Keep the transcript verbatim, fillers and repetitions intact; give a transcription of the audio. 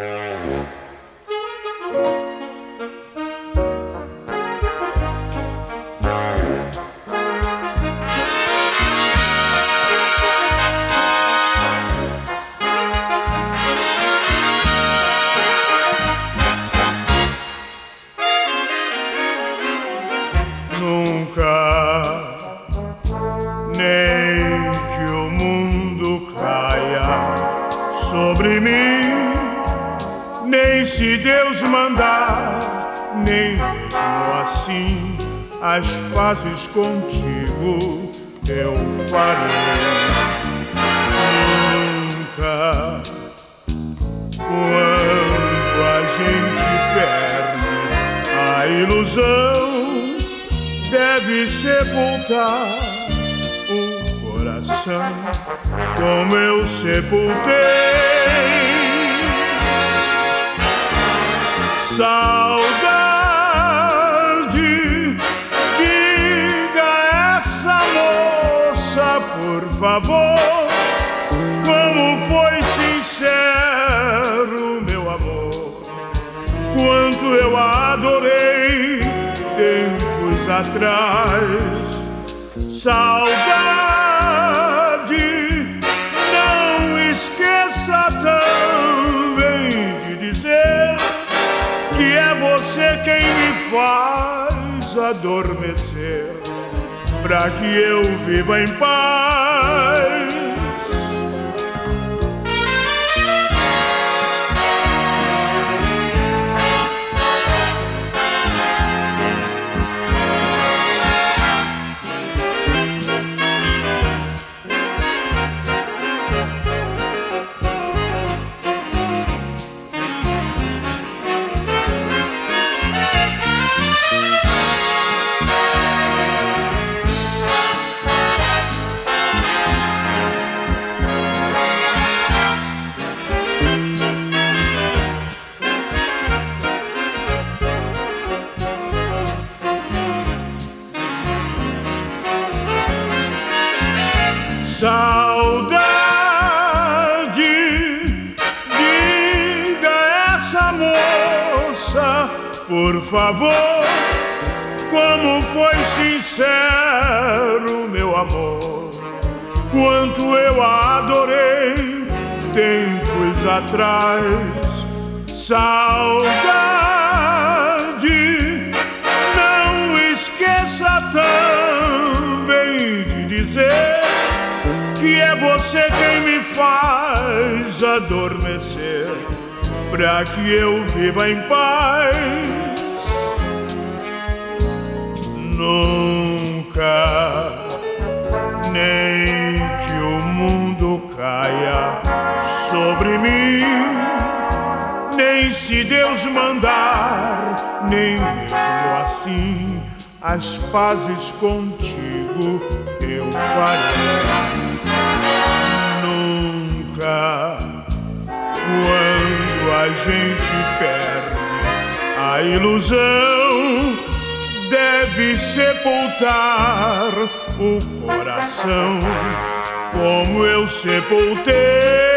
Nunca, nem que o mundo caia sobre mim, nem se Deus mandar, nem mesmo assim as pazes contigo eu farei. Nunca, quando a gente perde a ilusão, deve sepultar o coração como eu sepultei. Saudade, diga a essa moça, por favor, como foi sincero meu amor, quanto eu a adorei tempos atrás. Saudade, não esqueça também de dizer que é você quem me faz adormecer, pra que eu viva em paz. Saudade, diga a essa moça, por favor, como foi sincero meu amor, quanto eu a adorei tempos atrás. Saudade, não esqueça também de dizer que é você quem me faz adormecer, pra que eu viva em paz. Nunca, nem que o mundo caia sobre mim, nem se Deus mandar, nem mesmo assim as pazes contigo eu farei. Nunca, quando a gente perde a ilusão, deve sepultar o coração como eu sepultei.